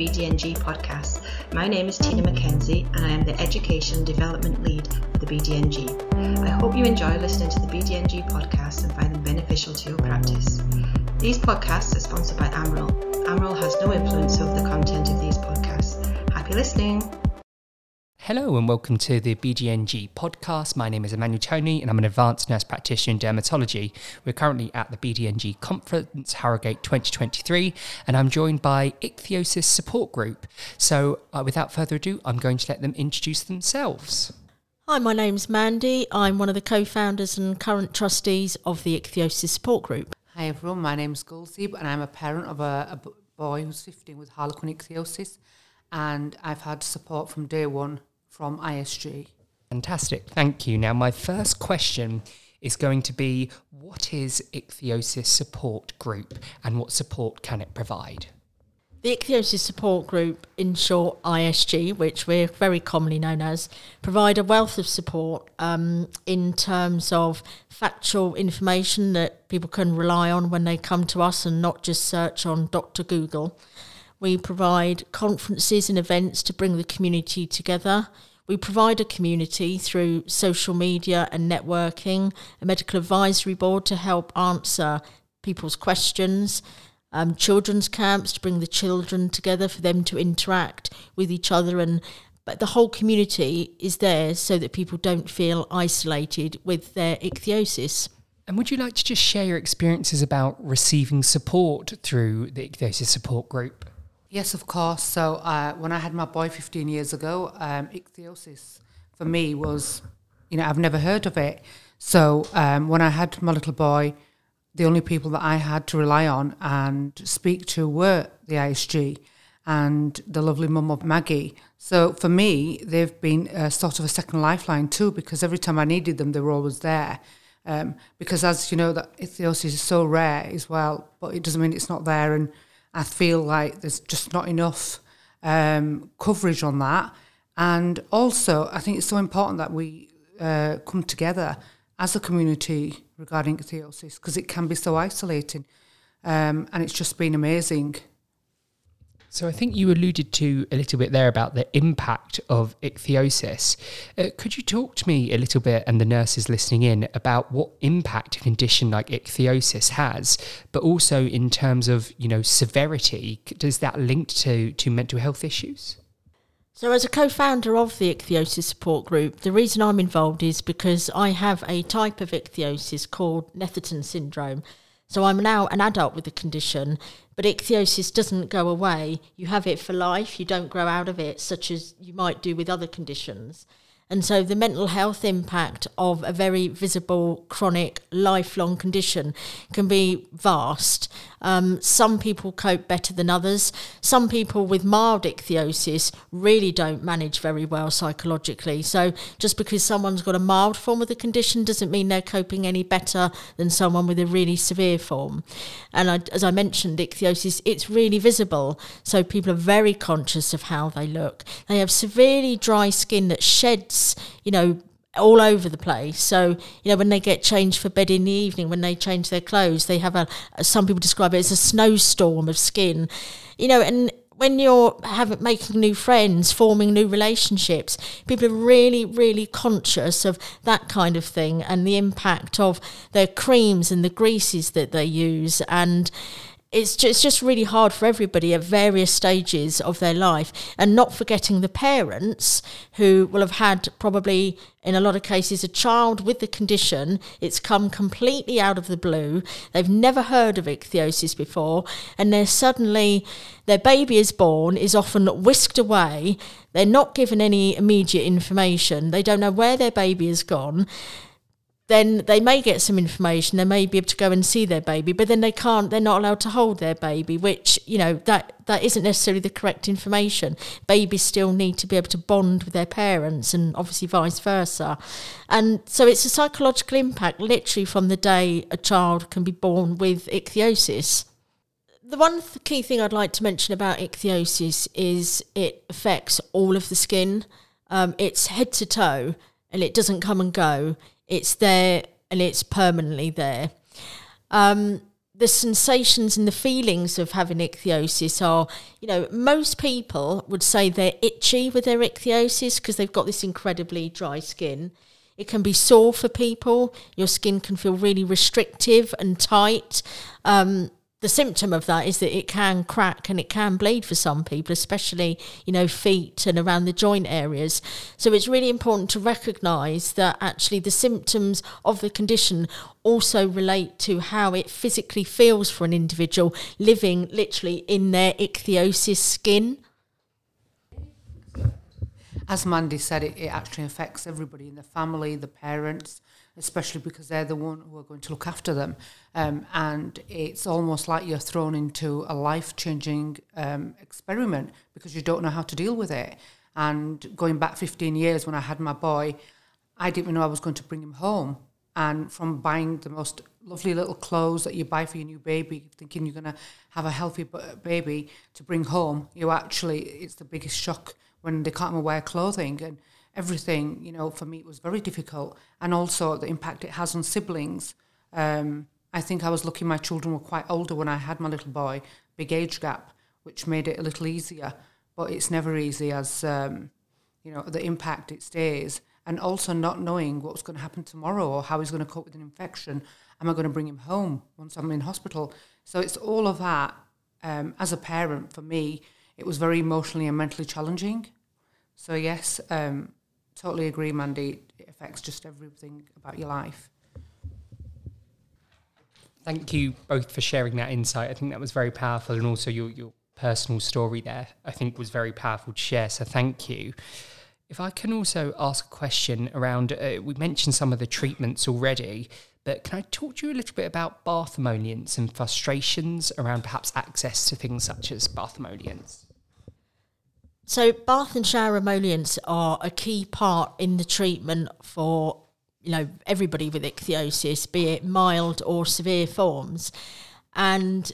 BDNG podcast. My name is Tina McKenzie and I am the Education and Development Lead for the BDNG. I hope you enjoy listening to the BDNG podcast and find them beneficial to your practice. These podcasts are sponsored by Amril. Amril has no influence over the content of these podcasts. Happy listening. Hello and welcome to the BDNG podcast. My name is Emmanuel Tony and I'm an advanced nurse practitioner in dermatology. We're currently at the BDNG conference, Harrogate 2023, and I'm joined by Ichthyosis Support Group. So without further ado, I'm going to let them introduce themselves. Hi, my name's Mandy. I'm one of the co-founders and current trustees of the Ichthyosis Support Group. Hi everyone, my name's Gulsib and I'm a parent of a boy who's 15 with Harlequin ichthyosis, and I've had support from day one from ISG. Fantastic, thank you. Now my first question is going to be, what is Ichthyosis Support Group and what support can it provide? The Ichthyosis Support Group, in short ISG, which we're very commonly known as, provide a wealth of support in terms of factual information that people can rely on when they come to us and not just search on Dr. Google. We provide conferences and events to bring the community together. We provide a community through social media and networking, a medical advisory board to help answer people's questions, children's camps to bring the children together for them to interact with each other, but the whole community is there so that people don't feel isolated with their ichthyosis. And would you like to just share your experiences about receiving support through the Ichthyosis Support Group? Yes, of course. So when I had my boy 15 years ago, ichthyosis for me was, I've never heard of it. So when I had my little boy, the only people that I had to rely on and speak to were the ISG and the lovely mum of Maggie. So for me, they've been sort of a second lifeline too, because every time I needed them, they were always there. Because as you know, that ichthyosis is so rare as well, but it doesn't mean it's not there. And I feel like there's just not enough coverage on that. And also, I think it's so important that we come together as a community regarding ichthyosis, because it can be so isolating. And it's just been amazing. So I think you alluded to a little bit there about the impact of ichthyosis. Could you talk to me a little bit, and the nurses listening in, about what impact a condition like ichthyosis has, but also in terms of, severity? Does that link to mental health issues? So as a co-founder of the Ichthyosis Support Group, the reason I'm involved is because I have a type of ichthyosis called Netherton syndrome. So I'm now an adult with the condition, but ichthyosis doesn't go away. You have it for life. You don't grow out of it, such as you might do with other conditions. And so the mental health impact of a very visible, chronic, lifelong condition can be vast. Some people cope better than others. Some people with mild ichthyosis really don't manage very well psychologically. So just because someone's got a mild form of the condition doesn't mean they're coping any better than someone with a really severe form. And as I mentioned, ichthyosis, it's really visible. So people are very conscious of how they look. They have severely dry skin that sheds, all over the place. So, when they get changed for bed in the evening, when they change their clothes, they have some people describe it as a snowstorm of skin, and when you're making new friends, forming new relationships, people are really, really conscious of that kind of thing and the impact of their creams and the greases that they use. And it's just really hard for everybody at various stages of their life, and not forgetting the parents who will have had probably, in a lot of cases, a child with the condition. It's come completely out of the blue. They've never heard of ichthyosis before, and their baby is born, is often whisked away. They're not given any immediate information. They don't know where their baby has gone. Then they may get some information, they may be able to go and see their baby, but then they're not allowed to hold their baby, which, that isn't necessarily the correct information. Babies still need to be able to bond with their parents, and obviously vice versa. And so it's a psychological impact literally from the day a child can be born with ichthyosis. The one key thing I'd like to mention about ichthyosis is it affects all of the skin. It's head to toe, and it doesn't come and go. It's there and it's permanently there. the sensations and the feelings of having ichthyosis are, most people would say they're itchy with their ichthyosis because they've got this incredibly dry skin. It can be sore for people. Your skin can feel really restrictive and tight. The symptom of that is that it can crack and it can bleed for some people, especially, feet and around the joint areas. So it's really important to recognise that actually the symptoms of the condition also relate to how it physically feels for an individual living literally in their ichthyosis skin. As Mandy said, it actually affects everybody in the family, the parents, especially because they're the one who are going to look after them. And it's almost like you're thrown into a life-changing experiment because you don't know how to deal with it. And going back 15 years when I had my boy, I didn't even know I was going to bring him home. And from buying the most lovely little clothes that you buy for your new baby, thinking you're going to have a healthy baby to bring home, it's the biggest shock when they can't even wear clothing and everything, for me it was very difficult. And also the impact it has on siblings. I think I was lucky my children were quite older when I had my little boy, big age gap, which made it a little easier. But it's never easy as, the impact it stays. And also not knowing what's going to happen tomorrow or how he's going to cope with an infection. Am I going to bring him home once I'm in hospital? So it's all of that. As a parent, for me, it was very emotionally and mentally challenging. So yes, totally agree, Mandy. It affects just everything about your life. Thank you both for sharing that insight. I think that was very powerful, and also your personal story there, I think, was very powerful to share. So thank you. If I can also ask a question around, we mentioned some of the treatments already, but can I talk to you a little bit about bath emollients and frustrations around perhaps access to things such as bath emollients? So bath and shower emollients are a key part in the treatment for, everybody with ichthyosis, be it mild or severe forms. And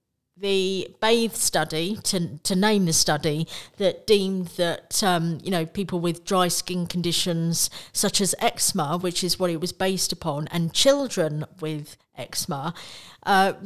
the BATHE study, to name the study, that deemed that, people with dry skin conditions such as eczema, which is what it was based upon, and children with eczema, that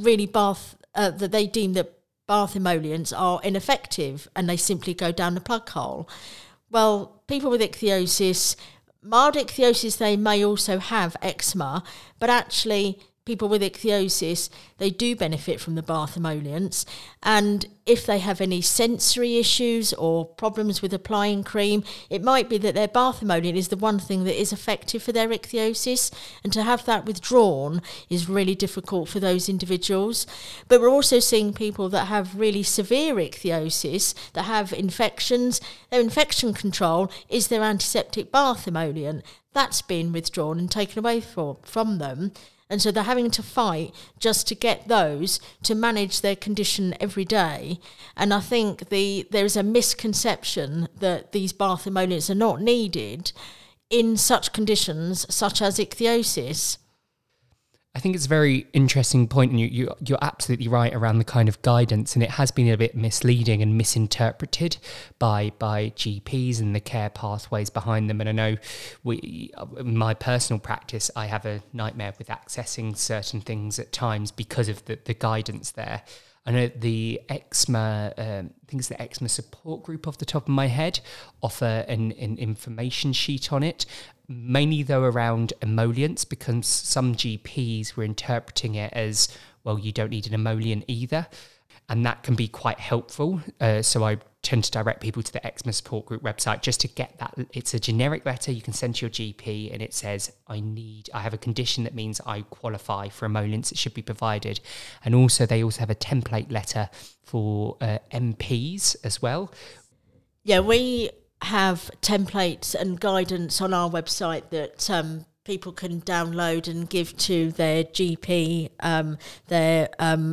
they deemed that bath emollients are ineffective and they simply go down the plug hole. Well, people with ichthyosis, mild ichthyosis, they may also have eczema, but actually people with ichthyosis, they do benefit from the bath emollients. And if they have any sensory issues or problems with applying cream, it might be that their bath emollient is the one thing that is effective for their ichthyosis. And to have that withdrawn is really difficult for those individuals. But we're also seeing people that have really severe ichthyosis, that have infections. Their infection control is their antiseptic bath emollient. That's been withdrawn and taken away from them. And so they're having to fight just to get those to manage their condition every day. And I think there's a misconception that these bath emollients are not needed in such conditions such as ichthyosis. I think it's a very interesting point, and you're absolutely right around the kind of guidance, and it has been a bit misleading and misinterpreted by GPs and the care pathways behind them. And I know in my personal practice, I have a nightmare with accessing certain things at times because of the guidance there. I know the eczema, I think it's the eczema support group off the top of my head, offer an information sheet on it, mainly though around emollients, because some GPs were interpreting it as, well, you don't need an emollient either. And that can be quite helpful. So I tend to direct people to the eczema support group website just to get that. It's a generic letter you can send to your GP, and it says, I have a condition that means I qualify for emollients. It should be provided. And also they also have a template letter for MPs as well. Yeah, we have templates and guidance on our website that people can download and give to their GP, their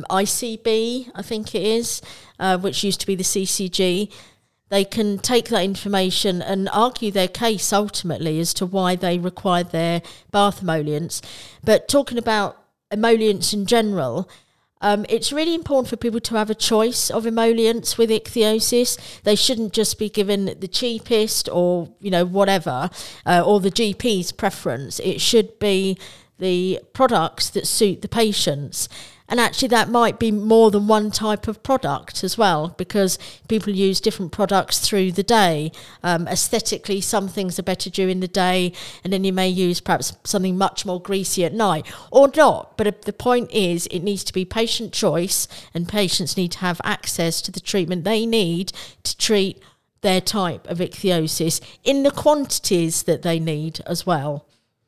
ICB, I think it is, which used to be the CCG. They can take that information and argue their case ultimately as to why they require their bath emollients. But talking about emollients in general, it's really important for people to have a choice of emollients with ichthyosis. They shouldn't just be given the cheapest or, whatever, or the GP's preference. It should be the products that suit the patients. And actually that might be more than one type of product as well, because people use different products through the day. Aesthetically, some things are better during the day, and then you may use perhaps something much more greasy at night, or not. But the point is, it needs to be patient choice, and patients need to have access to the treatment they need to treat their type of ichthyosis in the quantities that they need as well.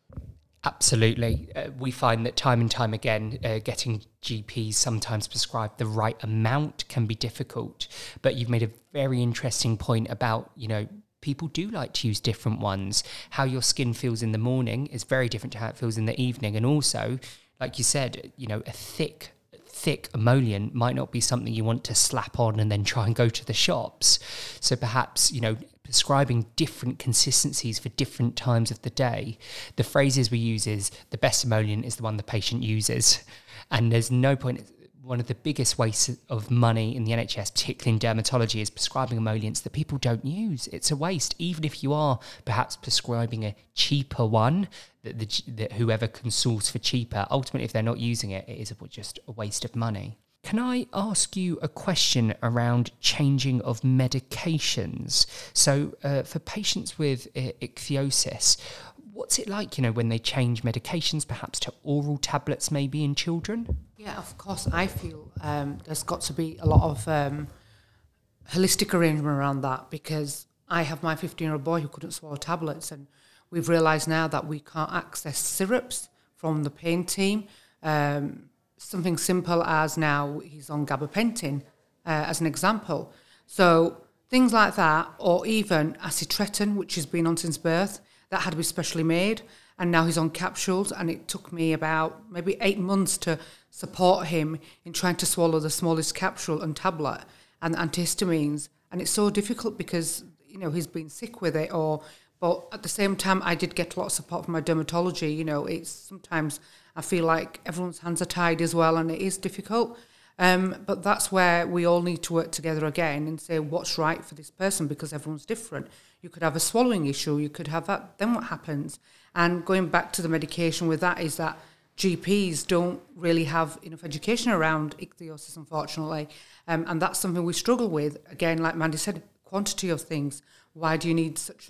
Absolutely. We find that time and time again, getting GPs sometimes prescribe the right amount can be difficult. But you've made a very interesting point about, people do like to use different ones. How your skin feels in the morning is very different to how it feels in the evening. And also, like you said, a thick emollient might not be something you want to slap on and then try and go to the shops. So perhaps, prescribing different consistencies for different times of the day. The phrases we use is the best emollient is the one the patient uses. And there's no point. One of the biggest wastes of money in the NHS, particularly in dermatology, is prescribing emollients that people don't use. It's a waste, even if you are perhaps prescribing a cheaper one that whoever can source for cheaper. Ultimately, if they're not using it, it is just a waste of money. Can I ask you a question around changing of medications? So for patients with ichthyosis, what's it like, when they change medications, perhaps to oral tablets maybe in children? Yeah, of course. I feel there's got to be a lot of holistic arrangement around that, because I have my 15-year-old boy who couldn't swallow tablets, and we've realised now that we can't access syrups from the pain team. Something simple as now he's on gabapentin, as an example. So things like that, or even acitretin, which he's been on since birth, that had to be specially made, and now he's on capsules, and it took me about maybe 8 months to support him in trying to swallow the smallest capsule and tablet and antihistamines. And it's so difficult because, he's been sick with it, but at the same time, I did get a lot of support from my dermatology. It's sometimes I feel like everyone's hands are tied as well, and it is difficult. But that's where we all need to work together again and say what's right for this person, because everyone's different. You could have a swallowing issue, you could have that, then what happens? And going back to the medication with that is that GPs don't really have enough education around ichthyosis, unfortunately. And that's something we struggle with. Again, like Mandy said, quantity of things. Why do you need such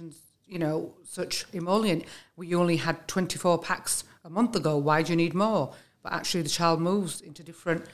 emollient? You only had 24 packs a month ago. Why do you need more? But actually the child moves into different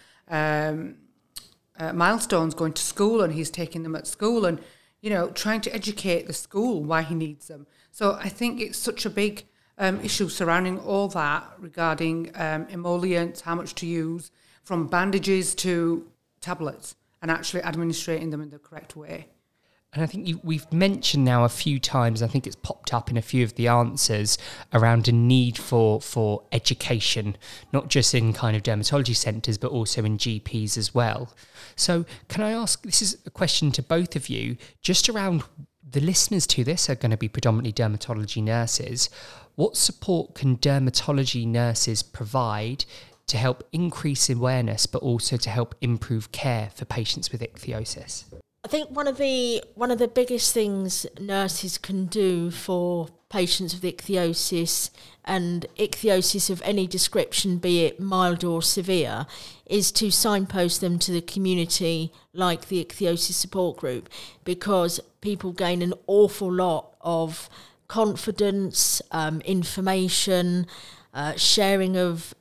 milestones, going to school, and he's taking them at school, and trying to educate the school why he needs them. So I think it's such a big issue surrounding all that regarding emollients, how much to use, from bandages to tablets, and actually administrating them in the correct way. And I think we've mentioned now a few times, I think it's popped up in a few of the answers, around a need for education, not just in kind of dermatology centres, but also in GPs as well. So can I ask, this is a question to both of you, just around the listeners to this are going to be predominantly dermatology nurses. What support can dermatology nurses provide to help increase awareness, but also to help improve care for patients with ichthyosis? I think one of the biggest things nurses can do for patients with ichthyosis, and ichthyosis of any description, be it mild or severe, is to signpost them to the community like the ichthyosis support group, because people gain an awful lot of confidence, information, sharing of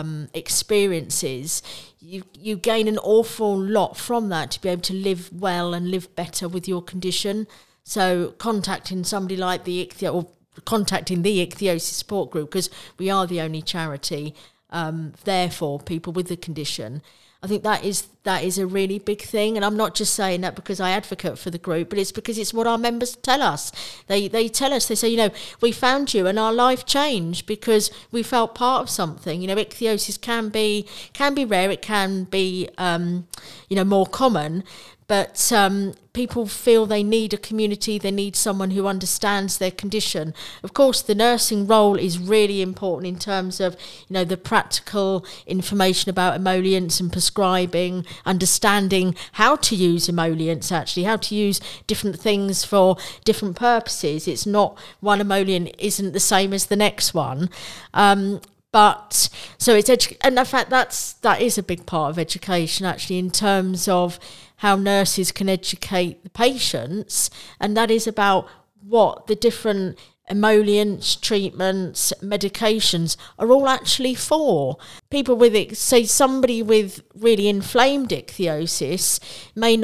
experiences. You gain an awful lot from that to be able to live well and live better with your condition. So contacting somebody like the contacting the ichthyosis support group, because we are the only charity there for people with the condition, I think that is a really big thing. And I'm not just saying that because I advocate for the group, but it's because it's what our members tell us. They tell us, they say, we found you and our life changed because we felt part of something. Ichthyosis can be rare, it can be more common, but people feel they need a community, they need someone who understands their condition. Of course, the nursing role is really important in terms of, the practical information about emollients and prescribing, understanding how to use emollients, actually, how to use different things for different purposes. It's not one emollient isn't the same as the next one. But so it's and in fact that is a big part of education actually, in terms of how nurses can educate the patients, and that is about what the different emollients, treatments, medications are all actually for. People with say somebody with really inflamed ichthyosis may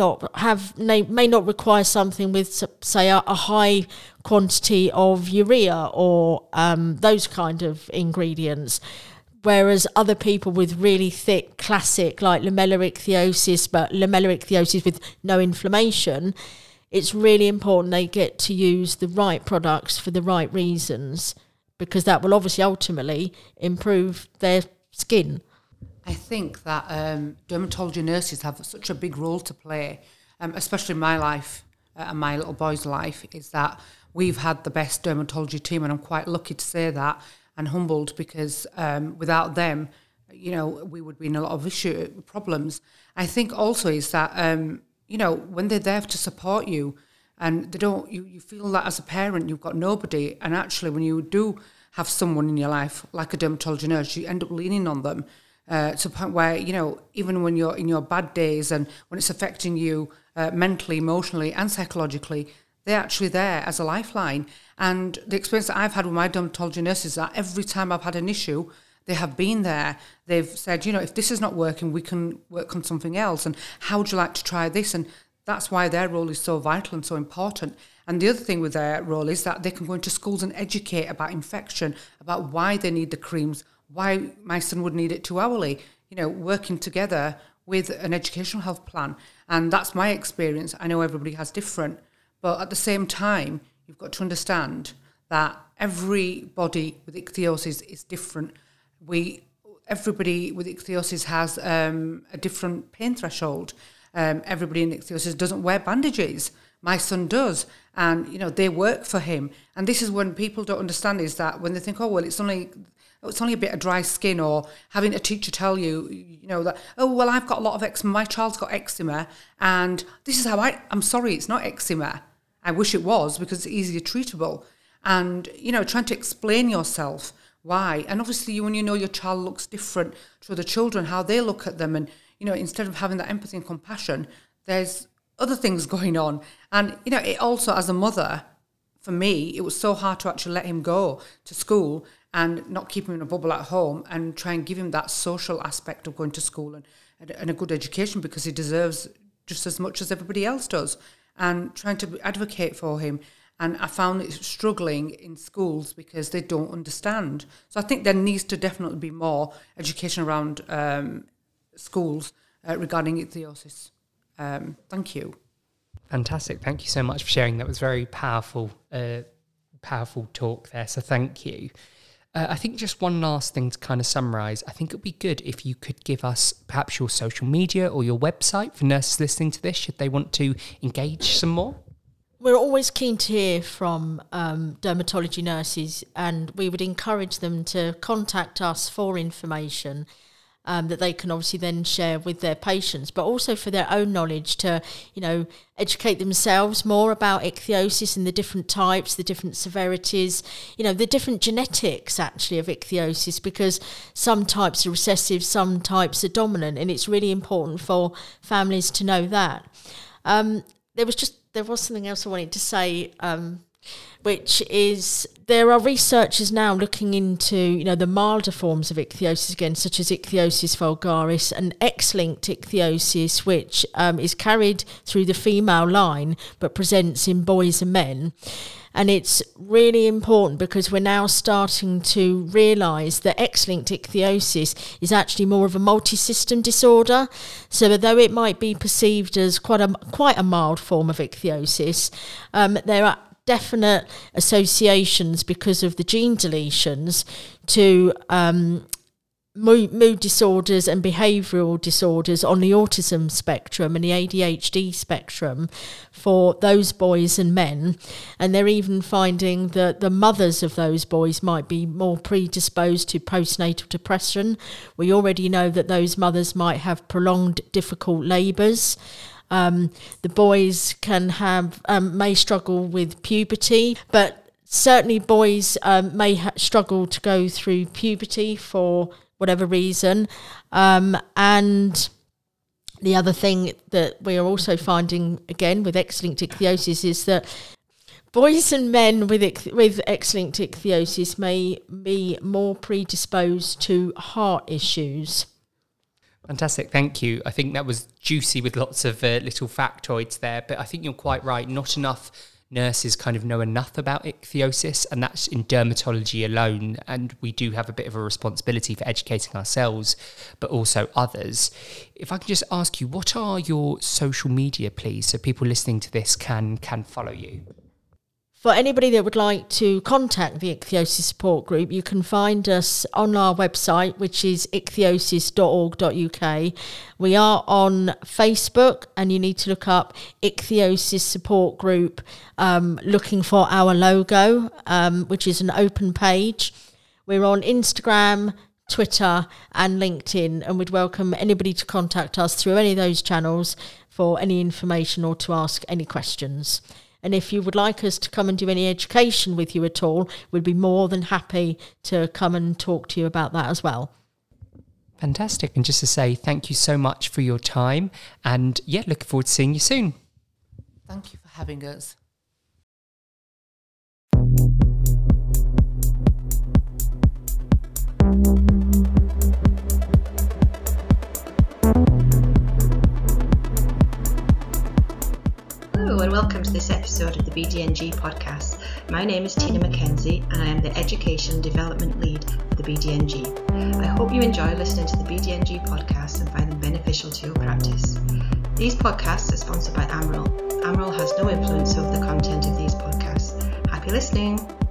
not require something with, say, a high quantity of urea or those kind of ingredients, whereas other people with really thick classic like lamellar ichthyosis, but lamellar ichthyosis with no inflammation, it's really important they get to use the right products for the right reasons, because that will obviously ultimately improve their skin. I think that dermatology nurses have such a big role to play, especially in my life and my little boy's life, is that we've had the best dermatology team, and I'm quite lucky to say that, and humbled, because without them, we would be in a lot of problems. I think also is that when they're there to support you, and you feel that as a parent you've got nobody, and actually when you do have someone in your life like a dermatology nurse, you end up leaning on them to the point where even when you're in your bad days and when it's affecting you mentally, emotionally and psychologically, they're actually there as a lifeline. And the experience that I've had with my dermatology nurses is that every time I've had an issue, they have been there. They've said, if this is not working, we can work on something else. And how would you like to try this? And that's why their role is so vital and so important. And the other thing with their role is that they can go into schools and educate about infection, about why they need the creams, why my son would need it 2 hourly, working together with an educational health plan. And that's my experience. I know everybody has different, but at the same time, you've got to understand that everybody with ichthyosis is different. Everybody with ichthyosis has a different pain threshold. Everybody in ichthyosis doesn't wear bandages. My son does, and they work for him. And this is when people don't understand, is that when they think, oh well, it's only a bit of dry skin, or having a teacher tell you, that, oh well, I've got a lot of eczema. My child's got eczema, and this is how I'm sorry, it's not eczema. I wish it was, because it's easier treatable. And trying to explain yourself why. And obviously, when your child looks different to other children, how they look at them, and instead of having that empathy and compassion, there's other things going on. And it also, as a mother, for me, it was so hard to actually let him go to school and not keep him in a bubble at home, and try and give him that social aspect of going to school and a good education, because he deserves just as much as everybody else does, and trying to advocate for him. And I found it struggling in schools because they don't understand. So I think there needs to definitely be more education around schools regarding ichthyosis. Thank you. Fantastic. Thank you so much for sharing. That was very powerful talk there. So thank you. I think just one last thing to kind of summarise. I think it would be good if you could give us perhaps your social media or your website for nurses listening to this, should they want to engage some more. We're always keen to hear from dermatology nurses, and we would encourage them to contact us for information that they can obviously then share with their patients, but also for their own knowledge to, educate themselves more about ichthyosis and the different types, the different severities, the different genetics actually of ichthyosis, because some types are recessive, some types are dominant, and it's really important for families to know that. There was something else I wanted to say, which is there are researchers now looking into, the milder forms of ichthyosis again, such as ichthyosis vulgaris and X-linked ichthyosis, which is carried through the female line but presents in boys and men. And it's really important because we're now starting to realise that X-linked ichthyosis is actually more of a multi-system disorder. So although it might be perceived as quite a mild form of ichthyosis, there are definite associations because of the gene deletions to mood disorders and behavioural disorders on the autism spectrum and the ADHD spectrum for those boys and men. And they're even finding that the mothers of those boys might be more predisposed to postnatal depression. We already know that those mothers might have prolonged difficult labours. The boys can have may struggle with puberty, but certainly boys may struggle to go through puberty for whatever reason. And the other thing that we are also finding, again, with X-linked ichthyosis is that boys and men with X-linked ichthyosis may be more predisposed to heart issues. Fantastic, thank you. I think that was juicy with lots of little factoids there, but I think you're quite right. Not enough nurses kind of know enough about ichthyosis, and that's in dermatology alone, and we do have a bit of a responsibility for educating ourselves but also others. If I can just ask you, what are your social media, please, so people listening to this can follow you? For anybody that would like to contact the Ichthyosis Support Group, you can find us on our website, which is ichthyosis.org.uk. We are on Facebook, and you need to look up Ichthyosis Support Group, looking for our logo, which is an open page. We're on Instagram, Twitter and LinkedIn, and we'd welcome anybody to contact us through any of those channels for any information or to ask any questions. And if you would like us to come and do any education with you at all, we'd be more than happy to come and talk to you about that as well. Fantastic. And just to say thank you so much for your time. And yeah, looking forward to seeing you soon. Thank you for having us. Hello and welcome to this episode of the BDNG podcast. My name is Tina McKenzie and I am the Education Development Lead for the BDNG. I hope you enjoy listening to the BDNG podcast and find them beneficial to your practice. These podcasts are sponsored by Amril. Amril has no influence over the content of these podcasts. Happy listening!